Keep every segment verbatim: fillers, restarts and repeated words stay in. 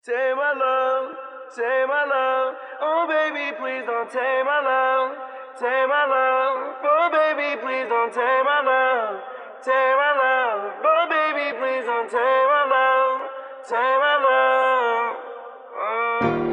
Take my love, take my love. Oh baby, please don't take my love. Take my love. Oh baby, please don't take my love. Take my love. Oh baby, please don't take my love. Take my love. Oh.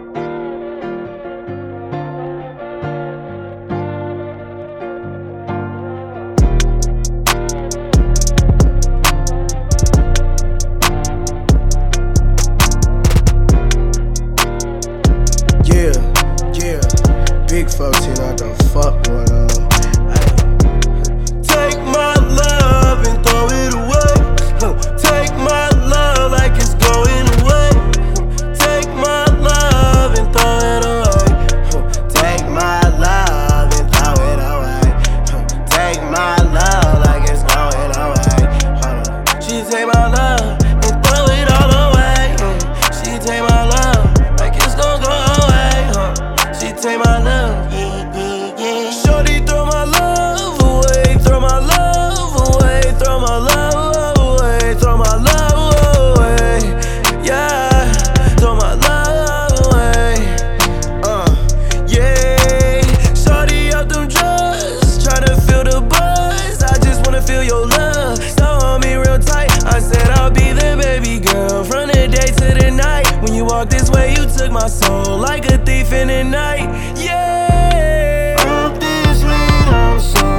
Yeah, yeah, big folks here I don't fuck going on. Take my love and throw it away. Take my love like it's going away. Take my love and throw it away. Take my love and throw it away. Take my love like it's going away. Hold on. She take my love and throw it all away. She take my love like it's gonna go away. She take my love. Yeah, yeah, yeah. Shorty throw my love away. Throw my love away. Throw my love away. Throw my love away. Yeah. Throw my love away. Uh, yeah. Shorty up them drugs, tryna feel the buzz. I just wanna feel your love. So hold me real tight. I said I'll be there, baby girl, from the day to the night. When you walk this way, you took my soul like a thief in the night. Yeah. Up this lane, I'm so